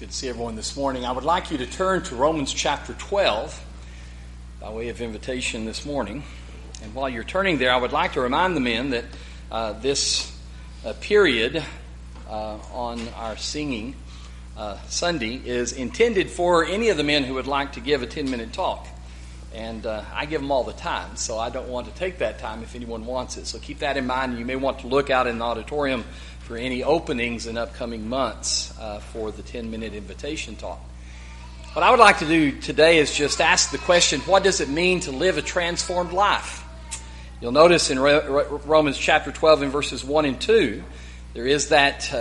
Good to see everyone this morning. I would like you to turn to Romans chapter 12 by way of invitation this morning. And while you're turning there, I would like to remind the men that this period on our singing Sunday is intended for any of the men who would like to give a 10-minute talk. And I give them all the time, so I don't want to take that time if anyone wants it. So keep that in mind. You may want to look out in the auditorium for any openings in upcoming months for the 10-minute invitation talk. What I would like to do today is just ask the question, what does it mean to live a transformed life? You'll notice in Romans chapter 12 in verses 1 and 2, there is that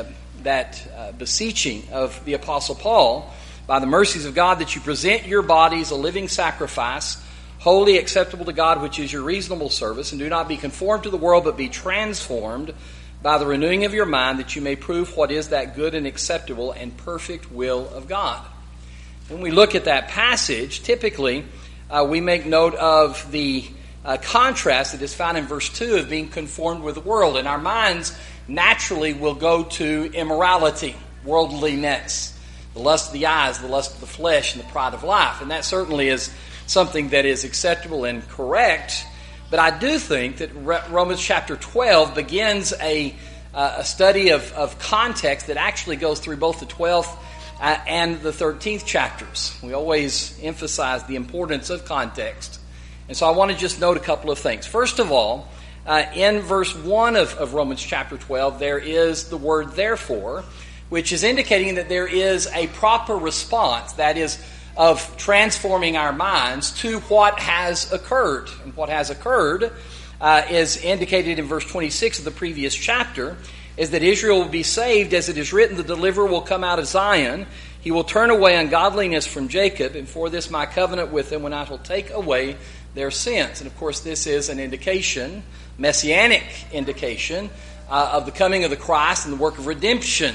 beseeching of the Apostle Paul, by the mercies of God, that you present your bodies a living sacrifice, wholly acceptable to God, which is your reasonable service, and do not be conformed to the world, but be transformed by the renewing of your mind, that you may prove what is that good and acceptable and perfect will of God. When we look at that passage, typically we make note of the contrast that is found in verse 2 of being conformed with the world. And our minds naturally will go to immorality, worldliness, the lust of the eyes, the lust of the flesh, and the pride of life. And that certainly is something that is acceptable and correct. But I do think that Romans chapter 12 begins a study of context that actually goes through both the 12th and the 13th chapters. We always emphasize the importance of context. And so I want to just note a couple of things. First of all, in verse 1 of Romans chapter 12, there is the word therefore, which is indicating that there is a proper response, that is, of transforming our minds to what has occurred. And what has occurred is indicated in verse 26 of the previous chapter, is that Israel will be saved, as it is written, the deliverer will come out of Zion. He will turn away ungodliness from Jacob, and for this my covenant with them, when I shall take away their sins. And of course this is an indication, messianic indication, of the coming of the Christ and the work of redemption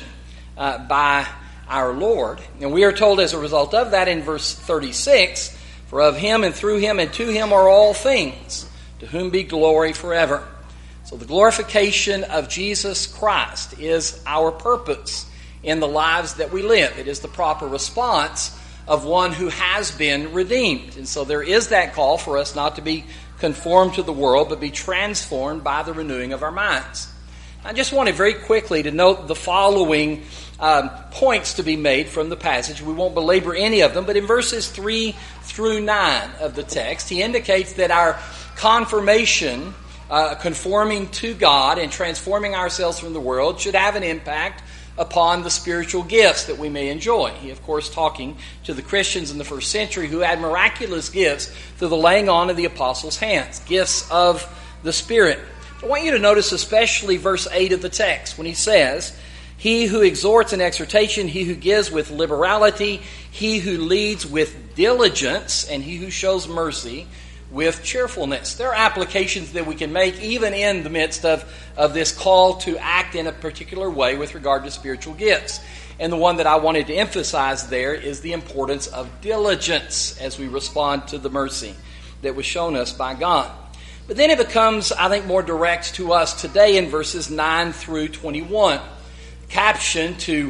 by our Lord. And we are told as a result of that in verse 36, for of him and through him and to him are all things, to whom be glory forever. So the glorification of Jesus Christ is our purpose in the lives that we live. It is the proper response of one who has been redeemed. And so there is that call for us not to be conformed to the world, but be transformed by the renewing of our minds. I just wanted very quickly to note the following points to be made from the passage. We won't belabor any of them, but in verses 3 through 9 of the text, he indicates that our confirmation, conforming to God and transforming ourselves from the world, should have an impact upon the spiritual gifts that we may enjoy. He, of course, talking to the Christians in the first century who had miraculous gifts through the laying on of the apostles' hands, gifts of the Spirit. I want you to notice especially verse 8 of the text when he says, he who exhorts in exhortation, he who gives with liberality, he who leads with diligence, and he who shows mercy with cheerfulness. There are applications that we can make even in the midst of this call to act in a particular way with regard to spiritual gifts. And the one that I wanted to emphasize there is the importance of diligence as we respond to the mercy that was shown us by God. But then it becomes, I think, more direct to us today in verses 9 through 21. Caption to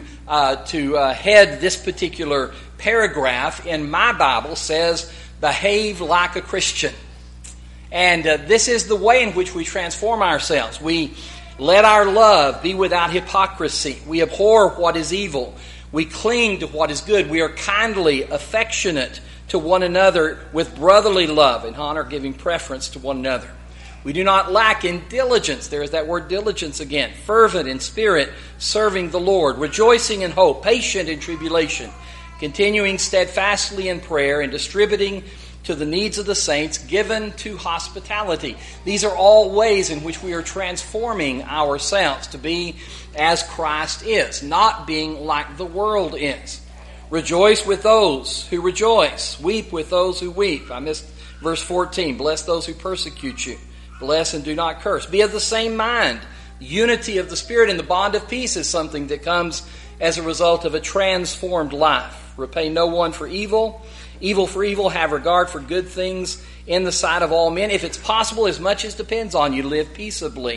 head this particular paragraph in my Bible says, behave like a Christian. And this is the way in which we transform ourselves. We let our love be without hypocrisy. We abhor what is evil. We cling to what is good. We are kindly, affectionate to one another with brotherly love and honor, giving preference to one another. We do not lack in diligence. There is that word diligence again. Fervent in spirit, serving the Lord, rejoicing in hope, patient in tribulation, continuing steadfastly in prayer, and distributing to the needs of the saints, given to hospitality. These are all ways in which we are transforming ourselves to be as Christ is, not being like the world is. Rejoice with those who rejoice. Weep with those who weep. I missed verse 14. Bless those who persecute you. Bless and do not curse. Be of the same mind. Unity of the Spirit and the bond of peace is something that comes as a result of a transformed life. Repay no one for evil. Evil for evil. Have regard for good things in the sight of all men. If it's possible, as much as depends on you, live peaceably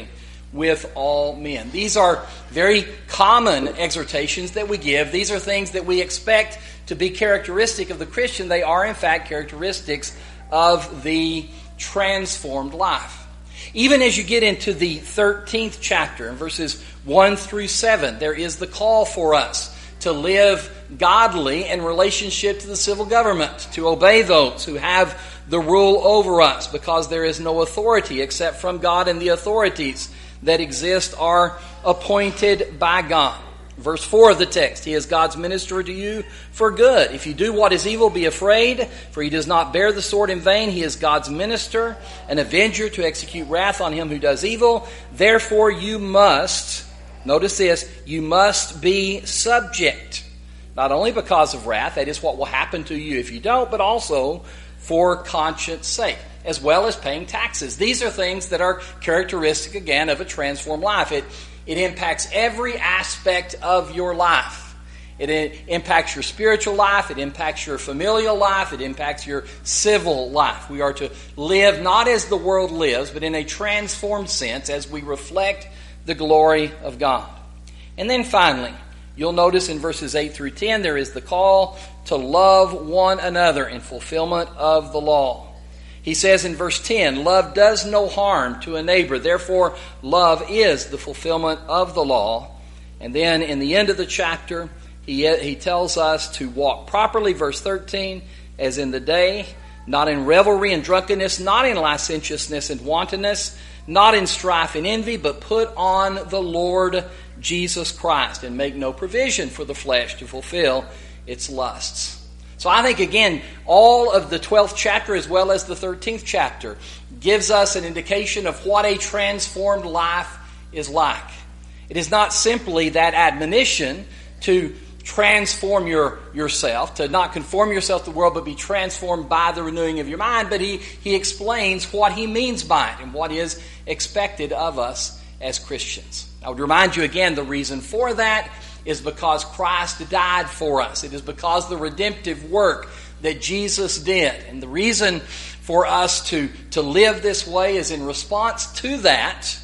with all men. These are very common exhortations that we give. These are things that we expect to be characteristic of the Christian. They are, in fact, characteristics of the transformed life. Even as you get into the 13th chapter, in verses 1 through 7, there is the call for us to live godly in relationship to the civil government, to obey those who have the rule over us, because there is no authority except from God, and the authorities that exist are appointed by God. Verse 4 of the text, He is God's minister to you for good. If you do what is evil, be afraid, for He does not bear the sword in vain. He is God's minister, an avenger to execute wrath on him who does evil. Therefore you must, notice this, you must be subject. Not only because of wrath, that is what will happen to you if you don't, but also for conscience sake, as well as paying taxes. These are things that are characteristic, again, of a transformed life. It impacts every aspect of your life. It impacts your spiritual life. It impacts your familial life. It impacts your civil life. We are to live not as the world lives, but in a transformed sense as we reflect the glory of God. And then finally, you'll notice in verses 8 through 10, there is the call to love one another in fulfillment of the law. He says in verse 10, love does no harm to a neighbor. Therefore, love is the fulfillment of the law. And then in the end of the chapter, he tells us to walk properly, verse 13, as in the day, not in revelry and drunkenness, not in licentiousness and wantonness, not in strife and envy, but put on the Lord Jesus Christ, and make no provision for the flesh to fulfill its lusts. So I think, again, all of the 12th chapter as well as the 13th chapter gives us an indication of what a transformed life is like. It is not simply that admonition to transform yourself, to not conform yourself to the world, but be transformed by the renewing of your mind. But he explains what he means by it and what is expected of us as Christians. I would remind you again, the reason for that is because Christ died for us. It is because the redemptive work that Jesus did. And the reason for us to live this way is in response to that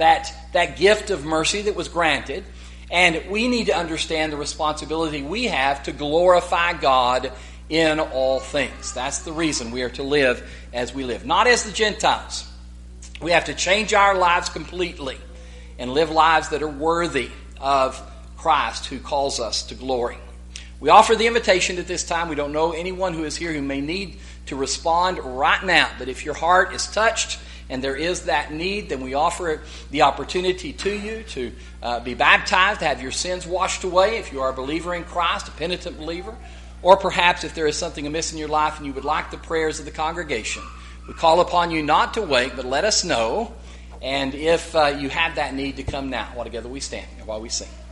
gift of mercy that was granted. And we need to understand the responsibility we have to glorify God in all things. That's the reason we are to live as we live. Not as the Gentiles. We have to change our lives completely and live lives that are worthy of Christ, who calls us to glory. We offer the invitation at this time. We don't know anyone who is here who may need to respond right now. But if your heart is touched and there is that need, then we offer the opportunity to you to be baptized, to have your sins washed away if you are a believer in Christ, a penitent believer. Or perhaps if there is something amiss in your life and you would like the prayers of the congregation. We call upon you not to wait, but let us know. And if you have that need, to come now while together we stand and while we sing.